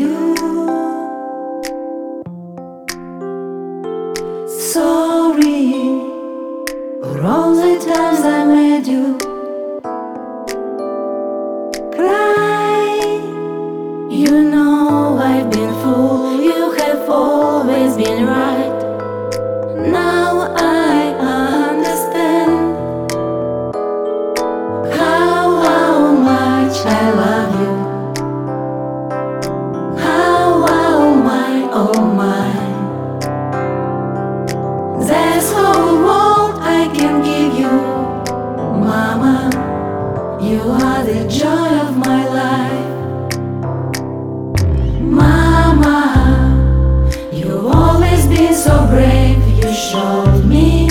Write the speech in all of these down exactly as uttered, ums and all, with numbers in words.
you. Sorry for all the times I made you cry. You know I've been fool, you have always been right. Now I understand how, how much I love you. How, how my, oh my. This whole world I can give you, Mama. You are the joy of my life. Mama, you've always been so brave. You showed me.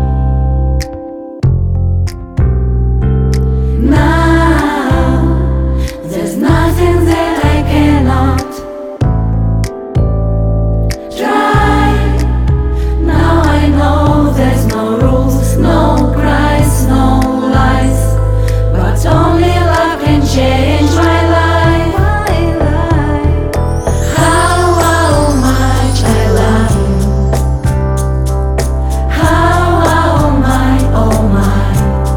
Now there's nothing that I cannot try. Now I know there's no rules, no cries, no lies, but only love can change my life. How, how much I love you. How, how my, oh my.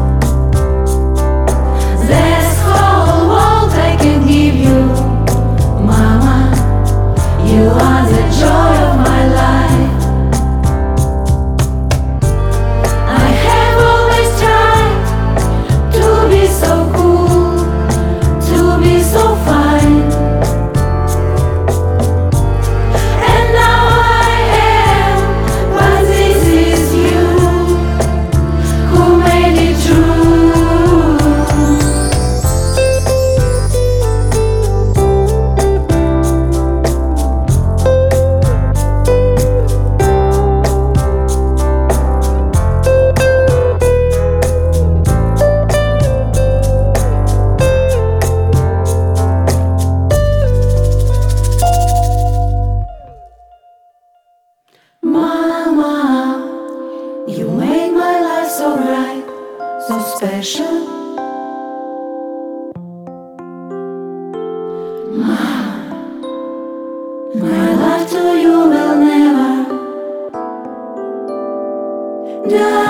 This whole world I can give you, Mama. You are the joy of my life. I have always tried to be so cool, to be so fine, and now I am, but this is you who made it true. Mama, you made my life so bright, so special. Mama, my love to you will never die.